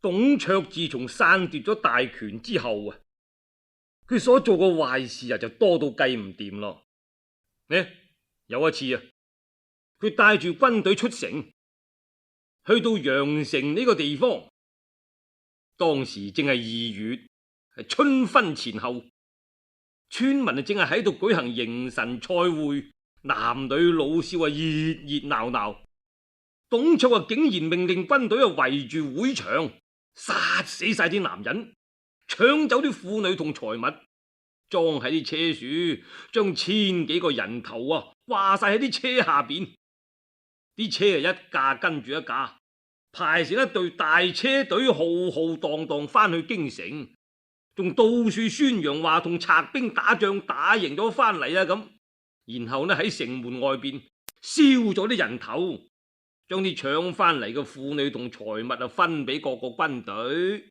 董卓自從篡奪咗大權之後啊，佢所做嘅壞事就多到計唔掂咯。呢有一次啊，佢帶住軍隊出城，去到陽城呢個地方，當時正係2月，係春分前後，村民正係喺度舉行迎神賽會，男女老少熱熱鬧鬧。董卓竟然命令軍隊圍住會場，殺死晒啲男人，搶走啲婦女同財物，裝喺啲車樹，將1000幾個人頭掛晒喺啲車下邊。啲車一架跟住一架，排成一隊大車隊，浩浩蕩蕩翻去京城，仲到處宣揚話同賊兵打仗打贏咗翻嚟啊咁。然後呢喺城門外邊燒咗啲人頭，將啲搶翻嚟嘅婦女同財物分俾各個軍隊。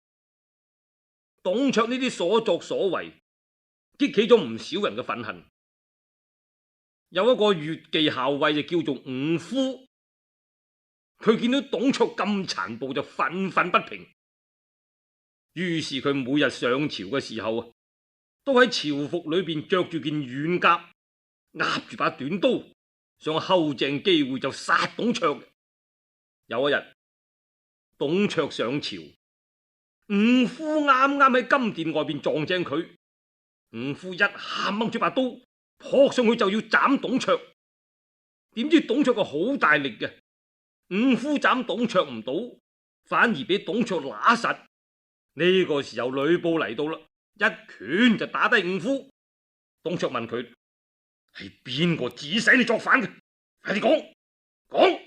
董卓呢啲所作所為，激起咗唔少人嘅憤恨。有一個越騎校尉就叫做伍夫，佢見到董卓咁殘暴就憤憤不平。於是佢每日上朝嘅時候都喺朝服裏邊着住件軟甲，握住把短刀，想睺正機會就殺董卓。有一日，董卓上朝，伍夫啱啱喺金殿外邊撞正佢，伍夫一下掹住把刀，撲上去就要斬董卓。點知董卓好大力嘅，伍夫斬董卓唔到，反而俾董卓揦實。呢個時候呂布嚟到啦，一拳就打低伍夫。董卓問佢：係邊個指使你作反嘅？快啲講講！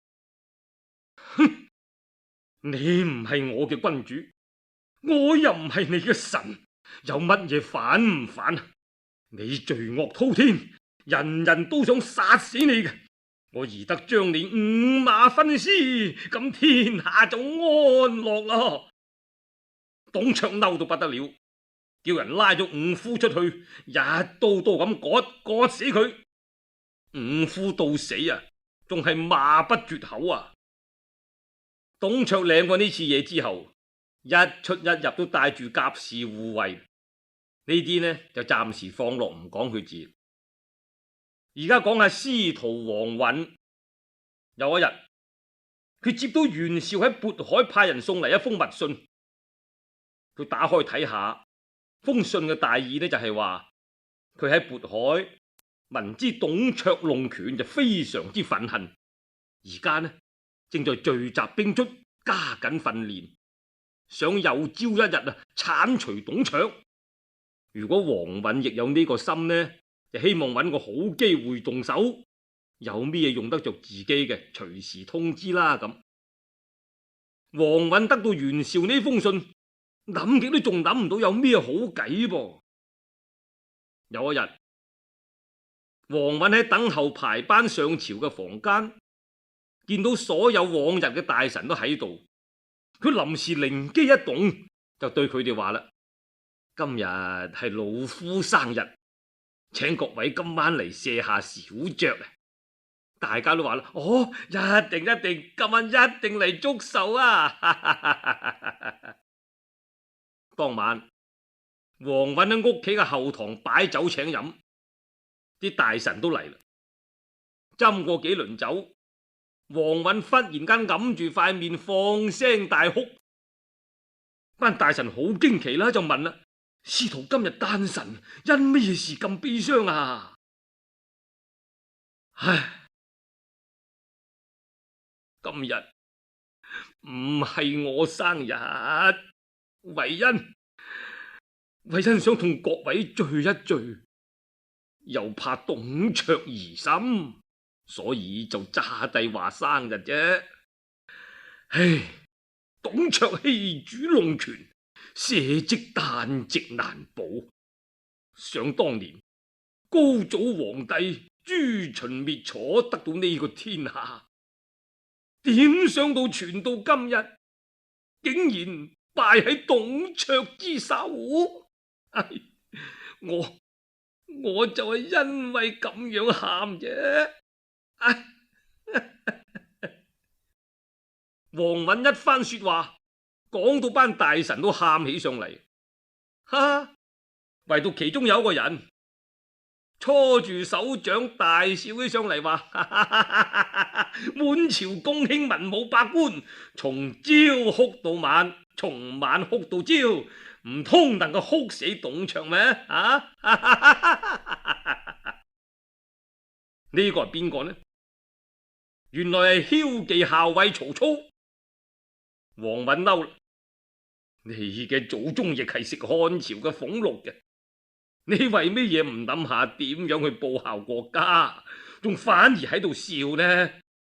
哼，你唔係我嘅君主，我又唔係你嘅神，有乜嘢反唔反啊？你罪惡滔天，人人都想殺死你嘅，我宜得將你五馬分屍，咁天下就安樂啦。董卓嬲到不得了，叫人拉咗伍夫出去，一刀刀咁割死佢。伍夫到死仲係罵不絕口啊！董卓領過呢次嘢之後，一出一入都帶住甲士護衛，呢啲呢就暫時放落唔講佢字。而家講下司徒王允。有一日，佢接到袁紹喺渤海派人送嚟一封密信。佢打開睇下，封信嘅大意呢就係話，佢喺渤海聞知董卓弄權就非常之憤恨，而家呢正在聚集兵卒，加緊訓練，想有朝一日鏟除董卓。如果王允亦有呢個心呢，就希望揾個好機會動手，有咩用得着自己嘅，隨時通知啦咁。王允得到袁紹呢封信，諗極都仲諗唔到有咩好計噃。有一日，王允喺等候排班上朝嘅房間，見到所有往日嘅大臣都喺度，佢臨時靈機一動，就對佢哋話啦：今日係老夫生日，請各位今晚嚟射下小雀。大家都話啦：哦，一定，今晚一定嚟祝壽啊！當晚，王允喺屋企嘅後堂擺酒請飲，啲大臣都嚟啦。斟過幾輪酒，王允忽然間揞住塊面放聲大哭。班大臣好驚奇啦，就問啦：司徒今日誕辰，因咩事咁悲傷啊？唉，今日唔係我生日，為因想同各位聚一聚，又怕董卓疑心，所以就詐帝話生日啫。唉，董卓欺主弄權，社稷旦夕難保。想當年高祖皇帝誅秦滅楚，得到呢個天下，點想到傳到今日，竟然敗喺董卓之手。唉，我就係因為咁樣喊啫。唉，王允一番說話， 講到班大臣都喊起上嚟。哈！唯獨其中有一個人搓住手掌大笑起上嚟，話：滿朝公卿文武百官，從朝哭到晚，從晚哭到朝，唔通能夠哭死董卓咩？啊！呢個係邊個呢？原來係驍騎校尉曹操。王允嬲啦！你嘅祖宗亦係食漢朝嘅俸祿嘅，你為咩嘢唔諗下點樣去報效國家，仲反而喺度笑呢？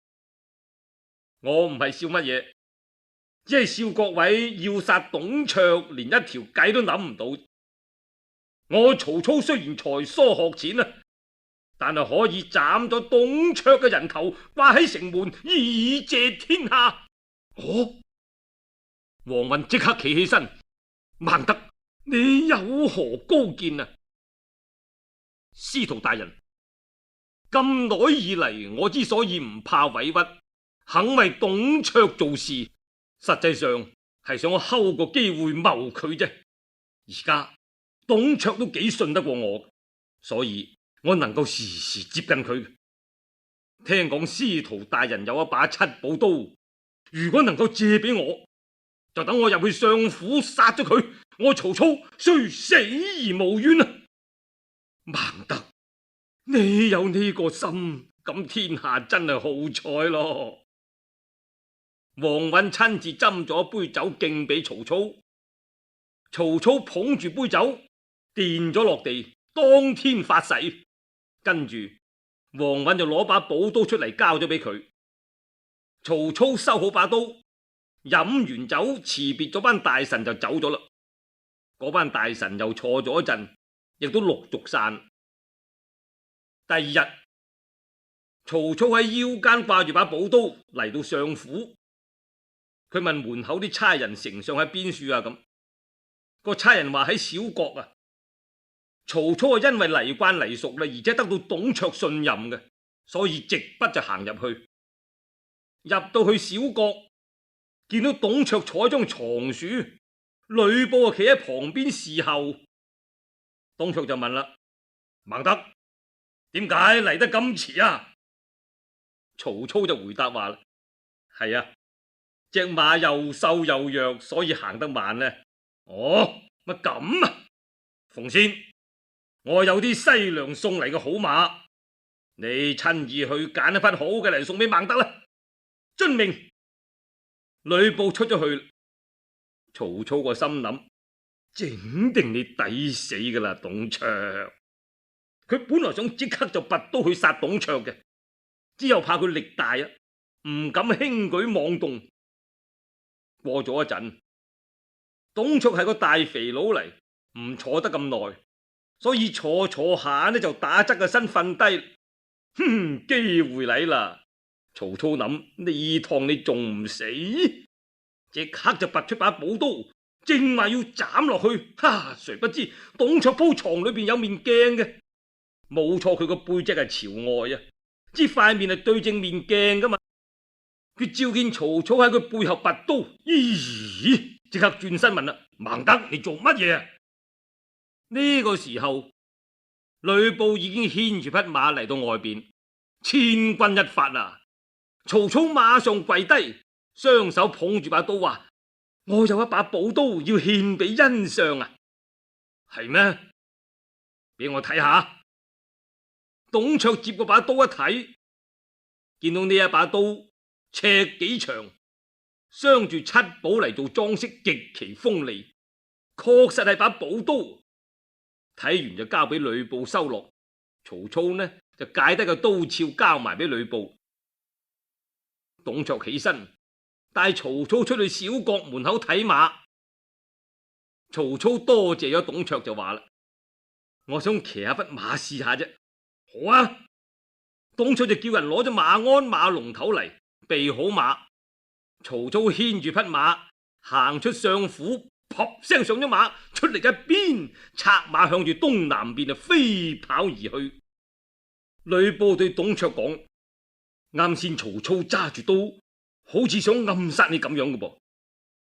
我唔係笑乜嘢，只係笑各位要殺董卓，連一條計都諗唔到。我曹操雖然才疏學淺啊，但係可以斬咗董卓嘅人頭，掛喺城門，以謝天下。哦！王允即刻企起身，孟德，你有何高見啊？司徒大人，咁耐以嚟，我之所以唔怕委屈，肯為董卓做事，實際上係想我睺個機會謀佢啫。而家董卓都幾信得過我，所以我能夠時時接近佢。聽講司徒大人有一把七寶刀，如果能夠借俾我，就等我入去相府殺咗佢，我曹操雖死而無冤啊！孟德，你有呢個心，咁天下真係好彩咯。王允親自斟咗一杯酒敬俾曹操，曹操捧住杯酒墊咗落地，當天發誓。跟住王允就攞把寶刀出嚟交咗俾佢，曹操收好把刀，飲完酒辭別咗班大臣就走咗啦。嗰班大臣又坐咗一陣，亦都陸續散。第二日，曹操喺腰間掛住把寶刀嚟到相府，佢問門口啲差人丞相喺邊處啊？咁個差人話喺小國啊。曹操係因為嚟慣嚟熟啦，而且得到董卓信任嘅，所以直筆就行入去。入到去小國，見到董卓坐喺張床樹，呂布啊企喺旁邊侍候。董卓就問啦：孟德，點解嚟得咁遲啊？曹操就回答話啦：係啊，隻馬又瘦又弱，所以行得慢呢。哦，乜咁啊？鳳仙，我有啲西涼送嚟嘅好馬，你親自去揀一匹好嘅嚟送俾孟德啦。遵命。呂布出咗去，曹操個心諗，整定你抵死噶啦，董卓。佢本來想即刻就拔刀去殺董卓嘅，之後怕佢力大啊，唔敢輕舉妄動。過咗一陣，董卓係個大肥佬嚟，唔坐得咁耐，所以坐下呢就打側個身瞓低。機會嚟啦！曹操諗，呢趟你仲唔死？即刻就拔出把寶刀，正話要斬落去。誰不知董卓鋪床裏邊有面鏡嘅，冇錯，佢個背脊係朝外啊，之塊面係對正面鏡噶嘛。佢照見曹操喺佢背後拔刀，咦！即刻轉身問啦：孟德，你做乜嘢啊？呢個時候，呂布已經牽住匹馬嚟到外邊，千鈞一髮啊！曹操馬上跪低，雙手捧住把刀，話：我有一把寶刀要獻俾恩相啊！係咩？俾我睇下。董卓接過把刀一睇，見到呢一把刀尺幾長，鑲住七寶嚟做裝飾，極其鋒利，確實係把寶刀。睇完就交俾呂布收落。曹操呢就解低個刀鞘交埋俾呂布。董卓起身帶曹操出去小國門口睇馬。曹操多謝咗董卓就話啦：我想騎下匹馬試下啫。好啊！董卓就叫人攞咗馬鞍馬龍頭嚟備好馬。曹操牽住匹馬行出相府，撲聲上咗馬，出嚟一邊策馬向住東南邊就飛跑而去。呂布對董卓講：啱先曹操揸住刀，好似想暗殺你咁樣嘅噃。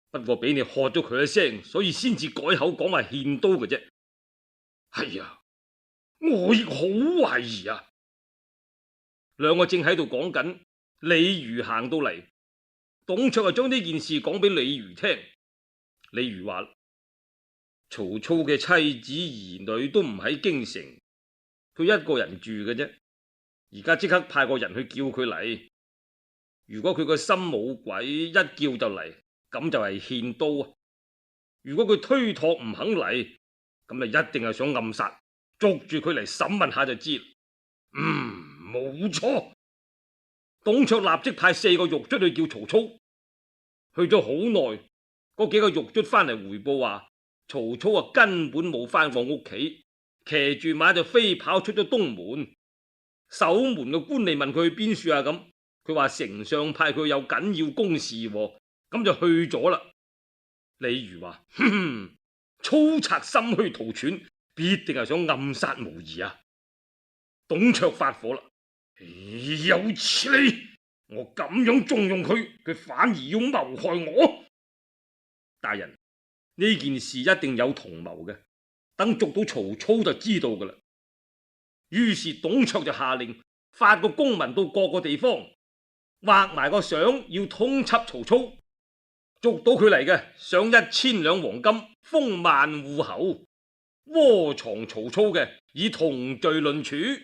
不過俾你喝咗佢一聲，所以先至改口講話獻刀嘅啫。係啊，我亦好懷疑啊。兩個正喺度講緊，李儒行到嚟，董卓就將呢件事講俾李儒聽。李儒話：曹操嘅妻子兒女都唔喺京城，佢一個人住嘅啫。而家即刻派個人去叫佢嚟。如果佢個心冇鬼，一叫就嚟，咁就係獻刀啊。如果佢推託唔肯嚟，咁就一定係想暗殺，捉住佢嚟審問下就知。冇錯。董卓立即派4個獄卒去叫曹操。去咗好耐，嗰幾個獄卒翻嚟回報話，曹操啊根本冇翻過屋企，騎住馬就飛跑出咗東門。守門嘅官吏問佢去邊處啊？咁佢話丞相派佢有緊要公事，咁就去咗啦。李儒話：操賊心虛圖喘，必定係想暗殺無疑啊！董卓發火啦：有此理！我咁樣縱容佢，佢反而要謀害我。大人，呢件事一定有同謀嘅，等捉到曹操就知道噶啦。於是董卓就下令發個公文到各個地方，畫埋個相，要通緝曹操。捉到佢嚟嘅，賞1000兩黃金，封萬戶侯；窩藏曹操嘅，以同罪論處。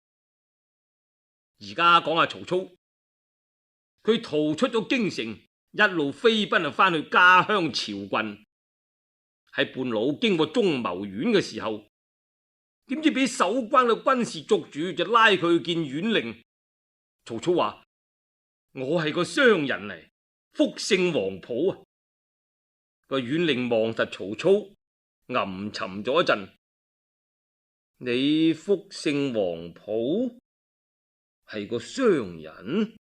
而家講下曹操，佢逃出咗京城，一路飛奔啊，翻去家鄉曹郡。喺半路經過中牟縣嘅時候，點知俾守關嘅軍士捉住，就拉佢去見縣令。曹操話：我係個商人嚟，福姓黃埔啊！個縣令望實曹操，吟沉咗一陣。你福姓黃埔，係個商人？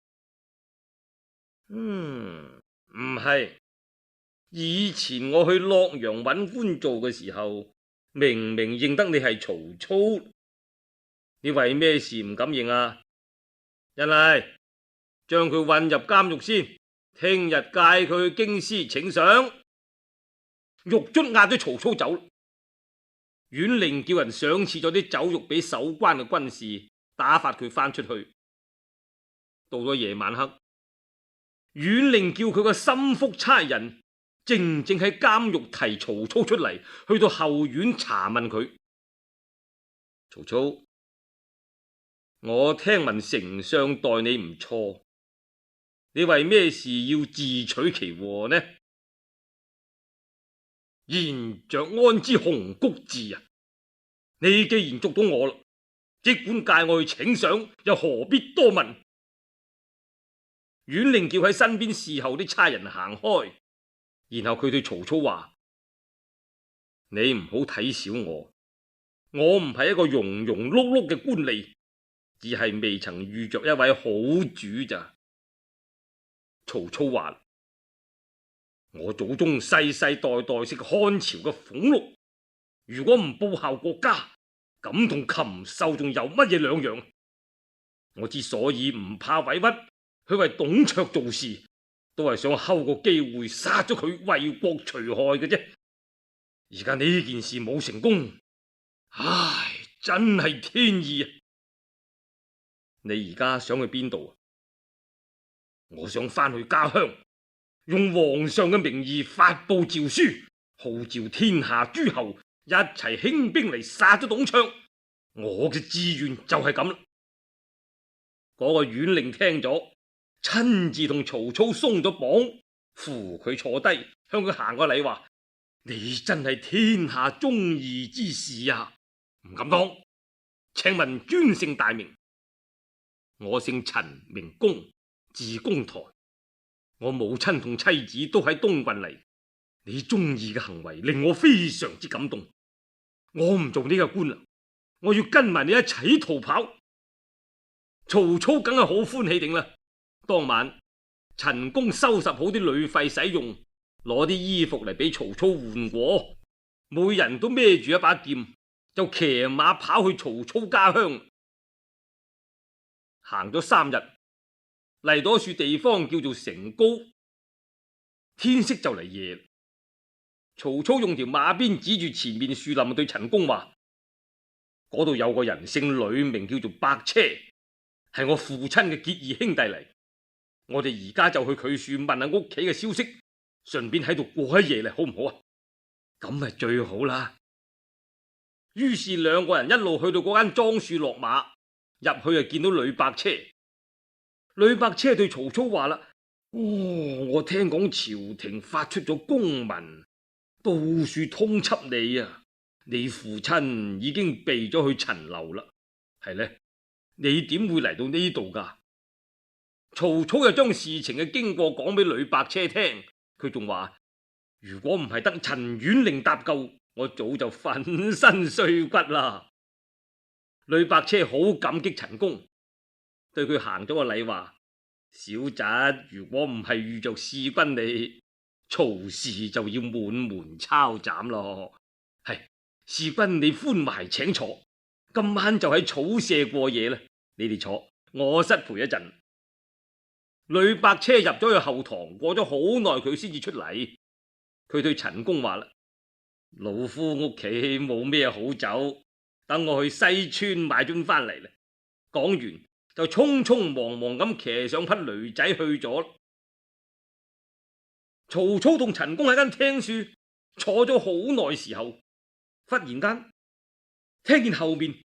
唔係。以前我去洛陽揾官做嘅時候，明明認得你係曹操，你為咩事唔敢認啊？人嚟，將佢混入監獄先，聽日帶佢去京師請賞。獄卒押咗曹操走，縣令叫人賞賜咗啲酒肉俾守關嘅軍士，打發佢翻出去。到咗夜晚黑，縣令叫佢個心腹差人靜靜喺監獄提曹操出嚟，去到後院查問佢。曹操，我聽聞丞相待你唔錯，你為咩事要自取其禍呢？言着安知鴻鵠志啊！你既然捉到我啦，即管介我去請賞，又何必多問？縣令叫喺身邊侍候啲差人行開，然後佢對曹操話：你唔好睇小我，我唔係一個庸庸碌碌嘅官吏，只係未曾遇着一位好主咋。曹操話：我祖宗世世代代食漢朝嘅俸祿，如果唔報效國家，咁同禽獸仲有乜嘢兩樣？我之所以唔怕委屈，去為董卓做事，都係想睺個機會殺咗佢，為國除害嘅啫。而家呢件事冇成功，唉，真係天意啊！你而家想去邊度啊？我想翻去家鄉，用皇上嘅名義發布詔書，號召天下諸侯一齊興兵嚟殺咗董卓。我嘅志願就係咁啦。嗰個縣令聽咗，親自同曹操鬆咗綁，扶佢坐低，向佢行個禮，話：你真係天下忠義之士啊！唔敢當，請問尊姓大名？我姓陳，名公，字公台。我母親同妻子都喺東郡嚟。你忠義嘅行為令我非常之感動。我唔做呢個官啦，我要跟埋你一齊逃跑。曹操梗係好歡喜定啦。當晚陳宮收拾好啲旅費使用，攞啲衣服嚟俾曹操換過，每人都孭住一把劍，就騎馬跑去曹操家鄉。行咗3日，嚟到一處地方叫做成高。 天色就嚟夜。曹操用條馬鞭指住前面樹林，對陳宮話：嗰度有個人姓呂，名叫做伯車，係我父親嘅結義兄弟嚟。我哋而家就去佢樹問下屋企嘅消息，順便喺度過一夜嚟，好唔好啊？咁咪最好啦。於是兩個人一路去到嗰間莊樹落馬，入去就見到呂伯車。呂伯車對曹操話啦：我聽講朝廷發出咗公文，到處通緝你啊！你父親已經避咗去陳留啦。係呢？你點會嚟到呢度噶？曹操又將事情嘅經過講俾呂伯車聽，佢仲話：如果唔係得陳縣令搭救，我早就粉身碎骨啦。呂伯車好感激陳宮，對佢行咗個禮，話：小侄如果唔係遇着弑君你，曹氏就要滿門抄斬咯。係，弑君你寬埋請坐，今晚就喺草舍過夜啦。你哋坐，我失陪一陣。呂伯車入咗去後堂，過咗好耐，佢先至出嚟。佢對陳宮話啦：老夫屋企冇咩好酒，等我去西村買樽翻嚟啦。講完就匆匆忙忙咁騎上匹驢仔去咗。曹操同陳宮喺間廳樹坐咗好耐時候，忽然間聽見後面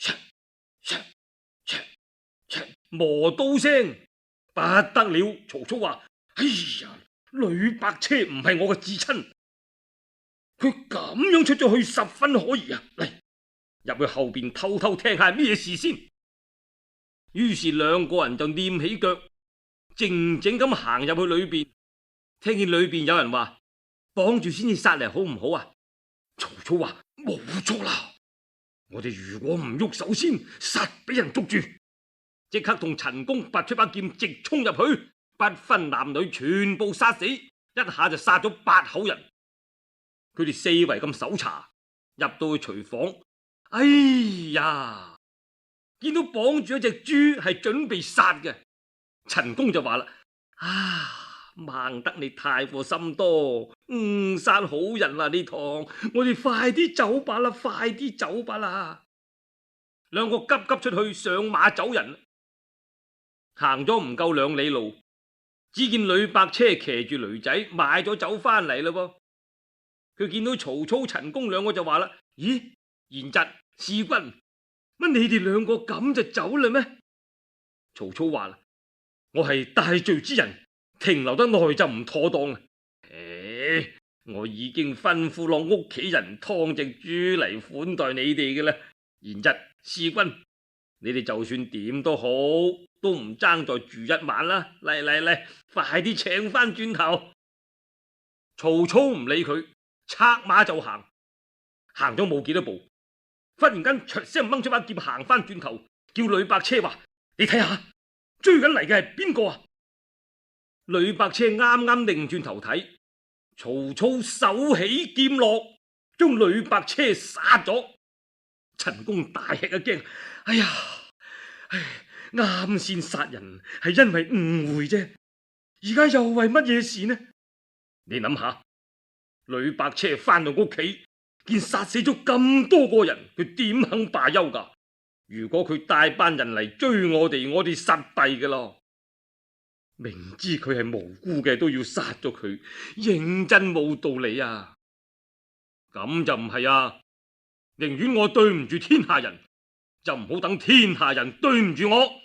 磨刀聲，不得了！曹操話：哎呀，呂伯車唔係我嘅至親，佢咁樣出咗去，十分可疑啊！嚟，入去後邊偷偷聽下咩事先。於是兩個人就踮起腳，靜靜咁行入去裏邊。聽見裏邊有人話：綁住先至殺嚟，好唔好啊？曹操話：冇錯啦，我哋如果唔喐手先，殺俾人捉住。即刻同陳宮拔出把劍，直衝入去，不分男女，全部殺死，一下就殺咗8口人。佢哋四圍咁搜查，入到去廚房，哎呀，見到綁住一隻豬，係準備殺嘅。陳宮就話啦：孟得你太過心多，誤殺好人啦！呢堂我哋快啲走吧啦，快啲走吧啦！兩個急急出去上馬走人。行咗唔夠2里路，只見呂伯車騎住驢仔買咗酒翻嚟啦噃。佢見到曹操、陳宮兩個就話啦：咦，賢侄、弑君，乜你哋兩個咁就走啦咩？曹操話啦：我係大罪之人，停留得耐就唔妥當啦。我已經吩咐落屋企人劏隻豬嚟款待你哋嘅啦。賢侄、弑君，你哋就算點都好，都唔爭在住一晚啦！嚟嚟嚟，快啲請翻轉頭！曹操唔理佢，策馬就行，行咗冇幾多步，忽然間唰聲掹出把劍，行翻轉頭，叫呂伯車話：你睇下，追緊嚟嘅係邊個啊？呂伯車啱啱擰轉頭睇，曹操手起劍落，將呂伯車殺咗。陳宮大吃一驚，哎呀，啱先殺人係因為誤會啫，而家又為乜嘢事呢？你諗下，呂伯車翻到屋企，見殺死咗咁多個人，佢點肯罷休噶？如果佢帶班人嚟追我哋實弊噶咯。明知佢係無辜嘅，都要殺咗佢，認真冇道理啊！咁就唔係啊，寧願我對唔住天下人，就唔好等天下人對唔住我。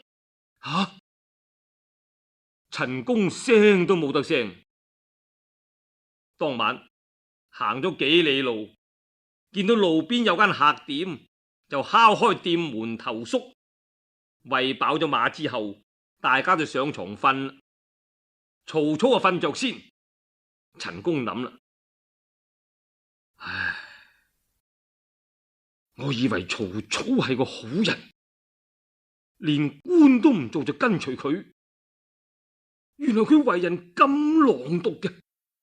陳宮聲都冇得聲。當晚行咗幾里路，見到路邊有間客店，就敲開店門投宿。餵飽咗馬之後，大家就上床瞓。曹操啊瞓着先。陳宮諗啦：唉，我以為曹操係個好人，連官都唔做就跟隨佢，原來佢為人咁狼毒嘅。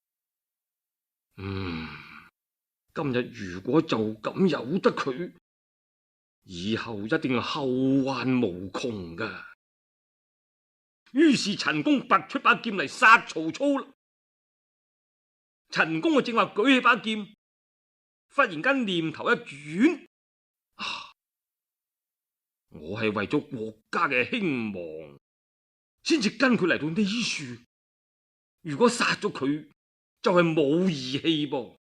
今日如果就咁由得佢，以後一定後患無窮噶。於是陳宮拔出把劍嚟殺曹操啦。 陳宮啊正話舉起把劍，忽然間念頭一轉，我係為咗國家嘅興亡，先至跟佢嚟到呢處。如果殺咗佢，就係冇義氣噃。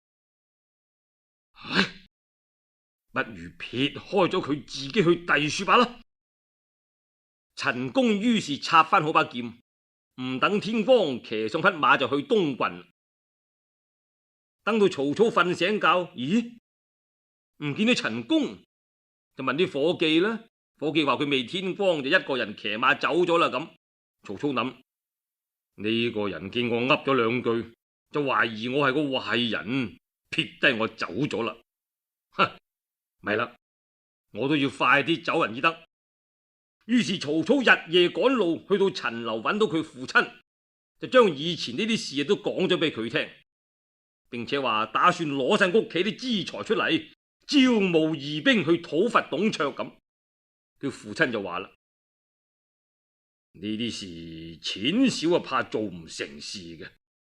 唉，不如撇開咗佢，自己去第處吧啦。陳宮於是插翻好把劍，唔等天光，騎上匹馬就去東郡。等到曹操瞓醒覺，咦，唔見到陳宮，就問啲伙計啦。伙計話佢未天光就一個人騎馬走咗啦。咁曹操諗，呢個人見我噏咗兩句，就懷疑我係個壞人，撇低我走咗啦。哼，咪啦，我都要快啲走人至得。於是曹操日夜趕路，去到陳留揾到佢父親，就將以前呢啲事都講咗俾佢聽，並且話打算攞晒屋企啲資財出嚟，招募義兵去討伐董卓。咁佢父親就話啦，呢啲事錢少啊，怕做唔成事嘅。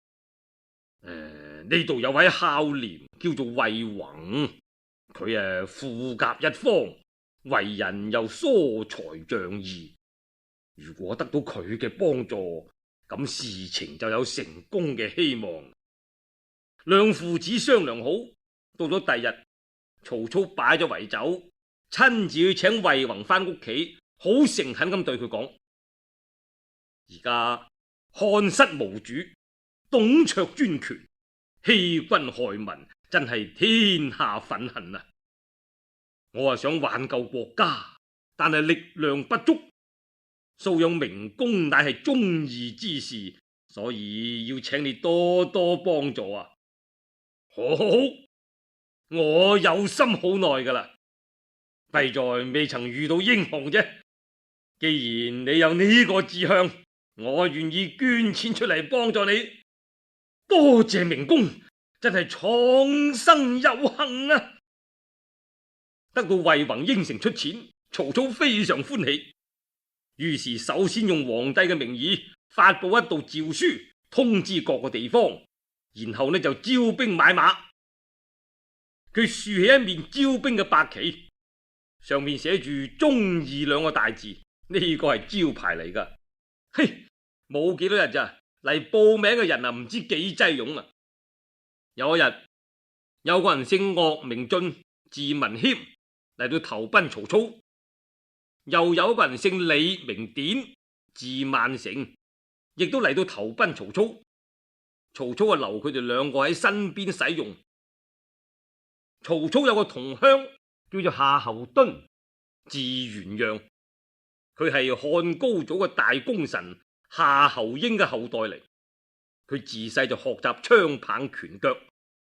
呢度有位孝廉叫做魏宏，佢富甲一方，為人又疏財仗義。如果得到佢嘅幫助，咁事情就有成功嘅希望。兩父子商量好，到咗第日，曹操擺咗圍酒，親自去請魏宏翻屋企，好誠懇咁對佢講：而家漢室無主，董卓專權，欺君害民，真係天下憤恨啊！我想挽救國家，但係力量不足，素養明公乃係忠義之事，所以要請你多多幫助啊！好，我有心好耐噶啦，弊在未曾遇到英雄啫。既然你有呢個志向，我願意捐錢出嚟幫助你。多謝明公，真係蒼生有幸啊！得到魏宏應承出錢，曹操非常歡喜，於是首先用皇帝嘅名義發布一道詔書，通知各個地方，然後就招兵買馬。佢豎起一面招兵嘅白旗，上面寫住忠義兩個大字，呢個係招牌嚟噶。嘿，冇幾多日咋，嚟報名嘅人唔知幾擠擁啊！有一日，有個人姓岳名晉，字文謙，嚟到投奔曹操。又有一個人姓李名典，字萬成，亦都嚟到投奔曹操。曹操留佢哋兩個喺身邊使用。曹操有個同鄉叫做夏侯惇，字元讓，佢係漢高祖嘅大功臣夏侯嬰嘅後代嚟。佢自細就學習槍棒拳腳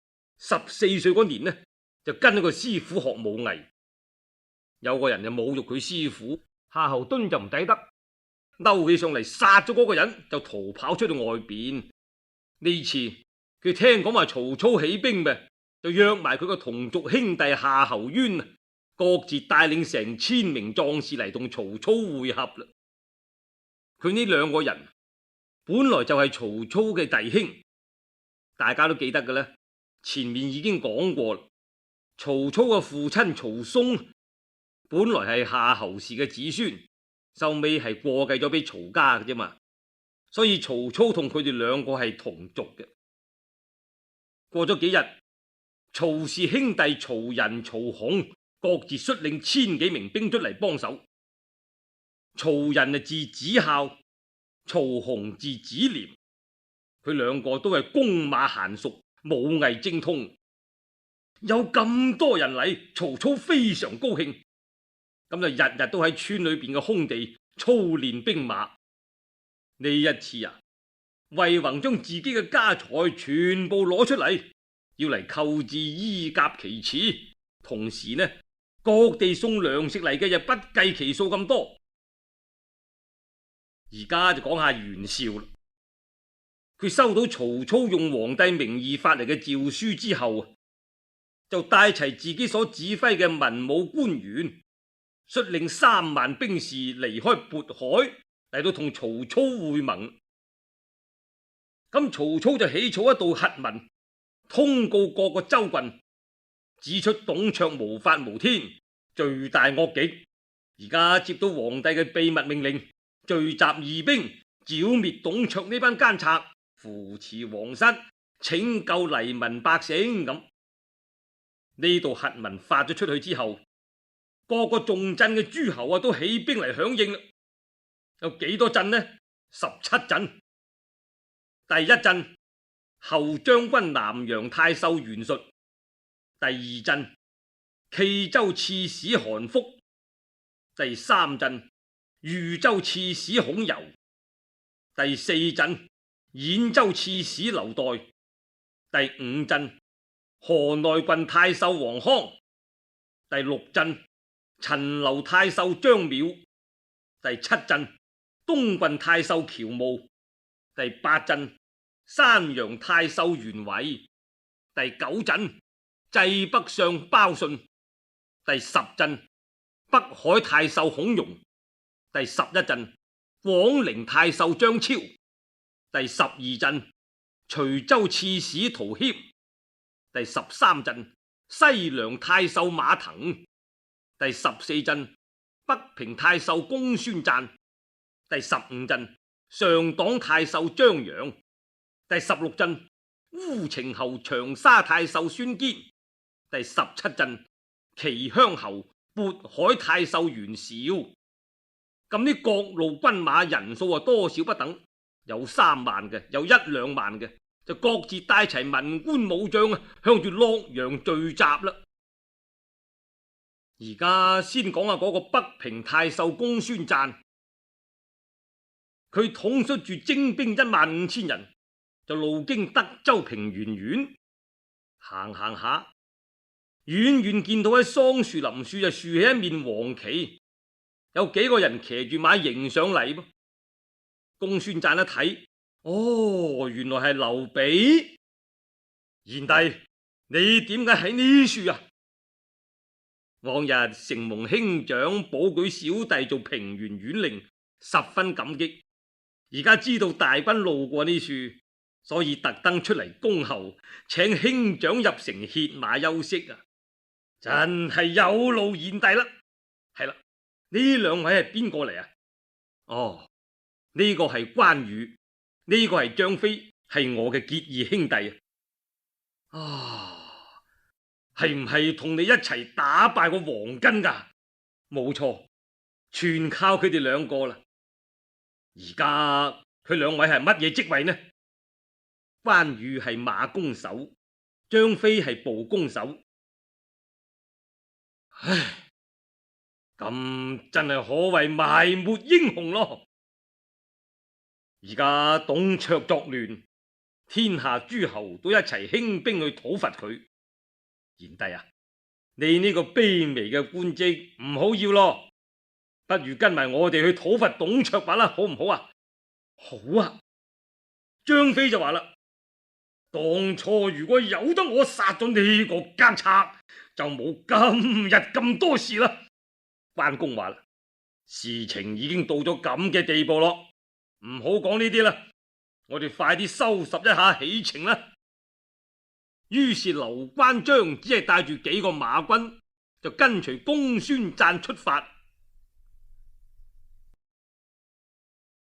，14歲嗰年就跟一個師傅學武藝。有個人就侮辱佢師傅，夏侯惇就唔抵得，嬲起上嚟殺咗嗰個人，就逃跑出到外邊。呢次佢聽講話曹操起兵就約埋佢個同族兄弟夏侯淵，各自帶領成1000名壯士嚟同曹操會合啦。佢呢兩個人本來就係曹操嘅弟兄，大家都記得嘅啦。前面已經講過啦，曹操嘅父親曹嵩本來係夏侯氏嘅子孫，收尾係過繼咗俾曹家嘅啫嘛。所以曹操同佢哋兩個係同族嘅。過咗幾日，曹氏兄弟曹仁、曹洪各自率領1000幾名兵出嚟幫手。曹仁字子孝，曹洪字子廉，佢兩個都係弓馬嫻熟，武藝精通。有咁多人嚟，曹操非常高興，咁就日日都喺村裏邊嘅空地操練兵馬。呢一次魏宏將自己嘅家財全部攞出嚟，要嚟購置衣甲旗幟，同時各地送糧食嚟嘅就不計其數咁多。而家就講下袁紹啦，佢收到曹操用皇帝名義發嚟嘅詔書之後，就帶齊自己所指揮嘅文武官員，率領3萬兵士離開渤海，嚟到同曹操會盟。咁曹操就起草一道檄文， 通告各個州郡，指出董卓無法無天，罪大惡極。而家接到皇帝嘅秘密命令，聚集義兵，剿滅董卓呢班奸賊，扶持皇室，拯救黎民百姓。咁呢度檄文發咗出去之後，各個重鎮嘅諸侯都起兵嚟響應啦。有幾多鎮呢？17鎮。第一鎮後將軍南陽太守袁術，第二鎮冀州刺史韓馥，第三鎮豫州刺史孔瑈，第四鎮兗州刺史劉岱，第五鎮河內郡太守王康，第六鎮陳留太守張邈，第七鎮東郡太守喬瑁，第八鎮山陽太守袁維，第九鎮濟北相鮑信，第十鎮北海太守孔融，第11鎮廣陵太守張超，第12鎮徐州刺史陶謙，第13鎮西涼太守馬騰，第14鎮北平太守公孫瓚，第15鎮上黨太守張揚，第16鎮烏程侯長沙太守孫堅，第17鎮岐鄉侯渤海太守袁紹。咁呢各路軍馬人數多少不等，有3萬嘅，有1、2萬嘅，就各自帶齊文官武將向住洛陽聚集啦。而家先講下嗰個北平太守公孫瓚，佢統率住精兵15000人，就路經德州平原縣，行下，遠遠見到喺桑樹林樹就豎起一面黃旗，有幾個人騎住馬迎上嚟噃。公孫瓚一睇，哦，原來係劉備。賢弟，你點解喺呢處啊？往日承蒙兄長保舉小弟做平原縣令，十分感激。而家知道大軍路過呢處，所以特登出嚟恭候，請兄長入城歇馬休息啊！真係有勞賢弟啦。係啦，呢兩位係邊個嚟啊？哦，呢個係關羽，呢個係張飛，係我嘅結義兄弟啊！係唔係同你一齊打敗過黃巾噶？冇錯，全靠佢哋兩個啦。而家佢兩位係乜嘢職位呢？關羽係馬弓手，張飛係步弓手。唉，咁真係可謂埋沒英雄咯。而家董卓作亂，天下諸侯都一齊興兵去討伐佢。賢弟啊，你呢個卑微嘅官職唔好要咯，不如跟埋我哋去討伐董卓吧啦，好唔好啊？好啊。張飛就話啦，當初如果由得我殺咗呢個奸賊，就冇今日咁多事啦。關公話啦，事情已經到咗咁嘅地步咯，唔好講呢啲啦，我哋快啲收拾一下起程啦。於是劉關張只係帶住幾個馬軍，就跟隨公孫瓚出發。